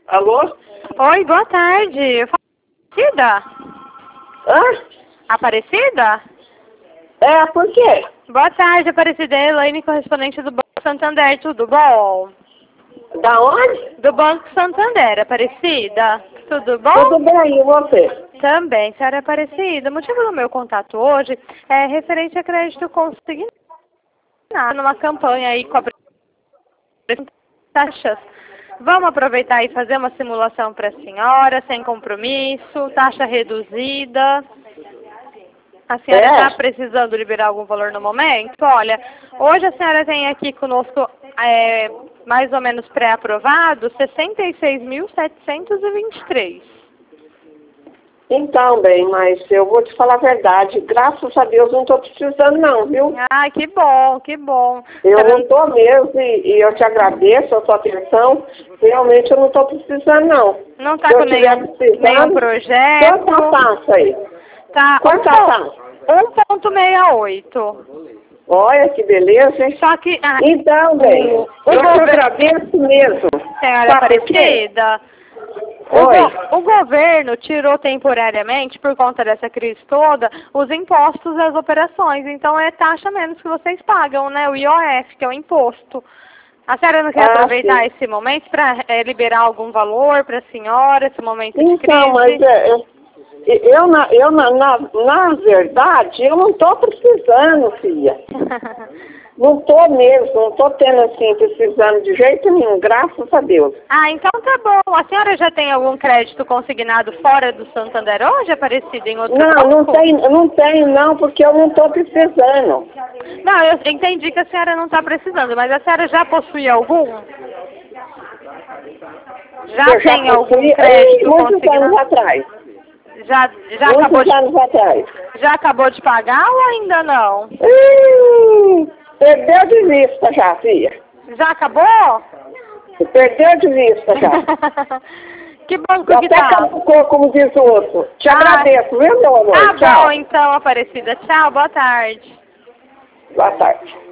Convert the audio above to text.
Alô? Oi, boa tarde. Aparecida? Hã? Aparecida? É, por quê? Boa tarde, Aparecida. É Elaine, correspondente do Banco Santander. Tudo bom? Da onde? Do Banco Santander, Aparecida. Tudo bom? Tudo bem, e você? Também, senhora Aparecida. O motivo do meu contato hoje é referente a crédito consignado numa campanha aí cobrando taxas. Vamos aproveitar e fazer uma simulação para a senhora, sem compromisso, taxa reduzida. A senhora está precisando liberar algum valor no momento? Olha, hoje a senhora tem aqui conosco, mais ou menos pré-aprovado, 66.723. Então, bem, mas eu vou te falar a verdade. Graças a Deus não estou precisando não, viu? Ah, que bom, que bom. Eu não estou mesmo e eu te agradeço a sua atenção. Realmente eu não estou precisando não. Não está com nenhum projeto? Quanto a taxa aí? Tá, Quanto a taxa? 1,68. Olha que beleza, hein? Só que... Então, bem, eu te agradeço mesmo. Senhora Aparecida, o governo tirou temporariamente, por conta dessa crise toda, os impostos das operações. Então é taxa menos que vocês pagam, né? O IOF, que é o imposto. A senhora não quer aproveitar esse momento para liberar algum valor para a senhora, esse momento de crise? Então, mas na verdade, eu não estou precisando, filha. Não estou mesmo, não estou tendo assim, precisando de jeito nenhum, graças a Deus. Ah, então tá bom. A senhora já tem algum crédito consignado fora do Santander hoje, Aparecido, em outro banco? Não tenho não, porque eu não estou precisando. Não, eu entendi que a senhora não está precisando, mas a senhora já possui algum? Já tem algum crédito muitos anos atrás. Já muitos anos atrás. Já acabou de pagar ou ainda não? Perdeu de vista já, filha. Já acabou? Perdeu de vista já. Que banco que tá? Até caducou, como diz o outro. Te agradeço, viu, meu amor? Tá bom, então, Aparecida. Tchau, boa tarde. Boa tarde.